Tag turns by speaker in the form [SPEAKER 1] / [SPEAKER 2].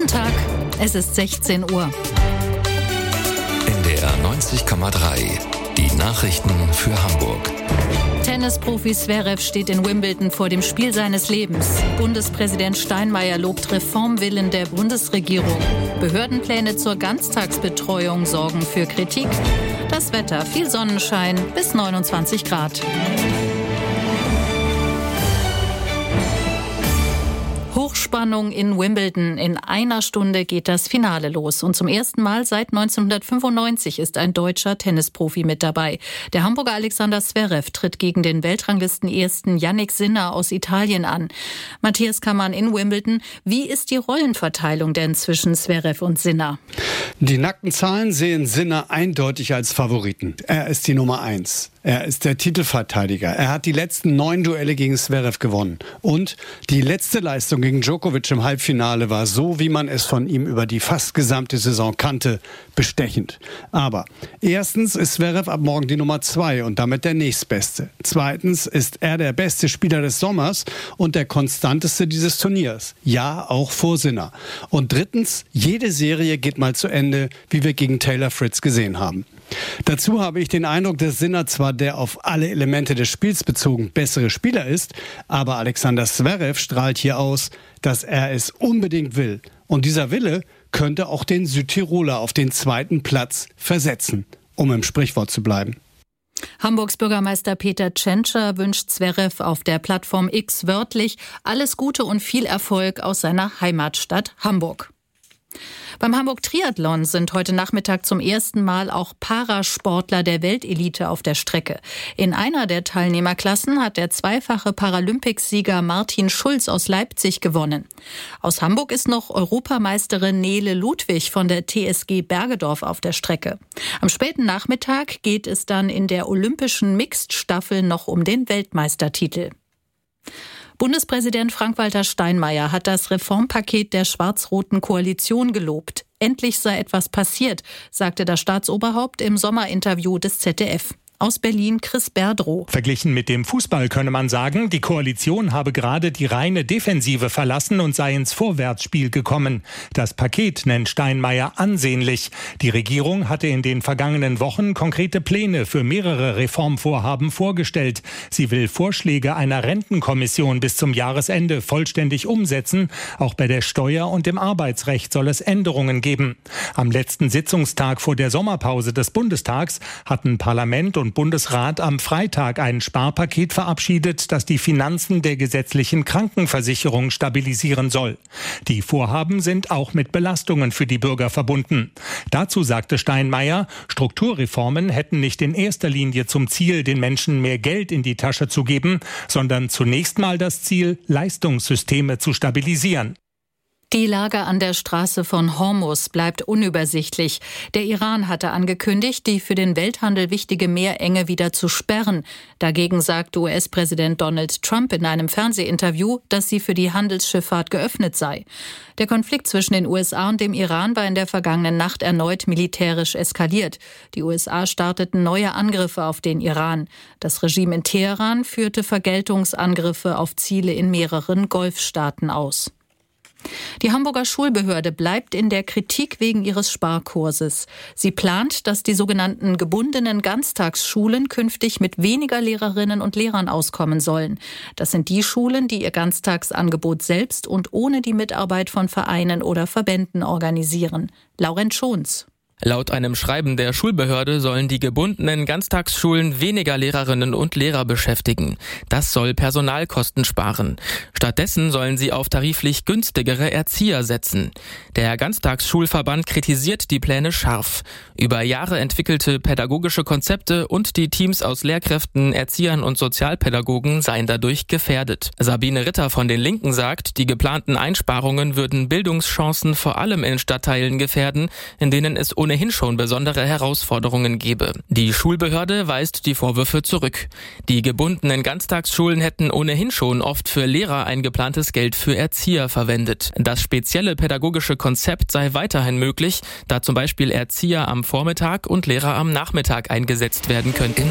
[SPEAKER 1] Tag, es ist 16 Uhr.
[SPEAKER 2] NDR 90,3, die Nachrichten für Hamburg.
[SPEAKER 1] Tennisprofi Zverev steht in Wimbledon vor dem Spiel seines Lebens. Bundespräsident Steinmeier lobt Reformwillen der Bundesregierung. Behördenpläne zur Ganztagsbetreuung sorgen für Kritik. Das Wetter, viel Sonnenschein bis 29 Grad. Hochspannung in Wimbledon. In einer Stunde geht das Finale los. Und zum ersten Mal seit 1995 ist ein deutscher Tennisprofi mit dabei. Der Hamburger Alexander Zverev tritt gegen den Weltranglisten-Ersten Jannik Sinner aus Italien an. Matthias Kammann in Wimbledon. Wie ist die Rollenverteilung denn zwischen Zverev und Sinner?
[SPEAKER 3] Die nackten Zahlen sehen Sinner eindeutig als Favoriten. Er ist die Nummer 1. Er ist der Titelverteidiger. Er hat die letzten 9 Duelle gegen Zverev gewonnen. Und die letzte Leistung gegen Djokovic im Halbfinale war so, wie man es von ihm über die fast gesamte Saison kannte, bestechend. Aber erstens ist Zverev ab morgen die Nummer 2 und damit der nächstbeste. Zweitens ist er der beste Spieler des Sommers und der konstanteste dieses Turniers. Ja, auch vor Sinner. Und drittens, jede Serie geht mal zu Ende, wie wir gegen Taylor Fritz gesehen haben. Dazu habe ich den Eindruck, dass Sinner zwar der auf alle Elemente des Spiels bezogen bessere Spieler ist, aber Alexander Zverev strahlt hier aus, dass er es unbedingt will. Und dieser Wille könnte auch den Südtiroler auf den 2. Platz versetzen, um im Sprichwort zu bleiben.
[SPEAKER 1] Hamburgs Bürgermeister Peter Tschentscher wünscht Zverev auf der Plattform X wörtlich alles Gute und viel Erfolg aus seiner Heimatstadt Hamburg. Beim Hamburg Triathlon sind heute Nachmittag zum ersten Mal auch Parasportler der Weltelite auf der Strecke. In einer der Teilnehmerklassen hat der zweifache Paralympicsieger Martin Schulz aus Leipzig gewonnen. Aus Hamburg ist noch Europameisterin Nele Ludwig von der TSG Bergedorf auf der Strecke. Am späten Nachmittag geht es dann in der olympischen Mixed-Staffel noch um den Weltmeistertitel. Bundespräsident Frank-Walter Steinmeier hat das Reformpaket der schwarz-roten Koalition gelobt. Endlich sei etwas passiert, sagte das Staatsoberhaupt im Sommerinterview des ZDF. Aus Berlin Chris Berdrow.
[SPEAKER 4] Verglichen mit dem Fußball könne man sagen, die Koalition habe gerade die reine Defensive verlassen und sei ins Vorwärtsspiel gekommen. Das Paket nennt Steinmeier ansehnlich. Die Regierung hatte in den vergangenen Wochen konkrete Pläne für mehrere Reformvorhaben vorgestellt. Sie will Vorschläge einer Rentenkommission bis zum Jahresende vollständig umsetzen. Auch bei der Steuer und dem Arbeitsrecht soll es Änderungen geben. Am letzten Sitzungstag vor der Sommerpause des Bundestags hatten Parlament und Bundesrat am Freitag ein Sparpaket verabschiedet, das die Finanzen der gesetzlichen Krankenversicherung stabilisieren soll. Die Vorhaben sind auch mit Belastungen für die Bürger verbunden. Dazu sagte Steinmeier, Strukturreformen hätten nicht in erster Linie zum Ziel, den Menschen mehr Geld in die Tasche zu geben, sondern zunächst mal das Ziel, Leistungssysteme zu stabilisieren.
[SPEAKER 1] Die Lage an der Straße von Hormuz bleibt unübersichtlich. Der Iran hatte angekündigt, die für den Welthandel wichtige Meerenge wieder zu sperren. Dagegen sagt US-Präsident Donald Trump in einem Fernsehinterview, dass sie für die Handelsschifffahrt geöffnet sei. Der Konflikt zwischen den USA und dem Iran war in der vergangenen Nacht erneut militärisch eskaliert. Die USA starteten neue Angriffe auf den Iran. Das Regime in Teheran führte Vergeltungsangriffe auf Ziele in mehreren Golfstaaten aus. Die Hamburger Schulbehörde bleibt in der Kritik wegen ihres Sparkurses. Sie plant, dass die sogenannten gebundenen Ganztagsschulen künftig mit weniger Lehrerinnen und Lehrern auskommen sollen. Das sind die Schulen, die ihr Ganztagsangebot selbst und ohne die Mitarbeit von Vereinen oder Verbänden organisieren. Laurent Schons.
[SPEAKER 5] Laut einem Schreiben der Schulbehörde sollen die gebundenen Ganztagsschulen weniger Lehrerinnen und Lehrer beschäftigen. Das soll Personalkosten sparen. Stattdessen sollen sie auf tariflich günstigere Erzieher setzen. Der Ganztagsschulverband kritisiert die Pläne scharf. Über Jahre entwickelte pädagogische Konzepte und die Teams aus Lehrkräften, Erziehern und Sozialpädagogen seien dadurch gefährdet. Sabine Ritter von den Linken sagt, die geplanten Einsparungen würden Bildungschancen vor allem in Stadtteilen gefährden, in denen es ohnehin schon besondere Herausforderungen gebe. Die Schulbehörde weist die Vorwürfe zurück. Die gebundenen Ganztagsschulen hätten ohnehin schon oft für Lehrer eingeplantes Geld für Erzieher verwendet. Das spezielle pädagogische Konzept sei weiterhin möglich, da zum Beispiel Erzieher am Vormittag und Lehrer am Nachmittag eingesetzt werden könnten.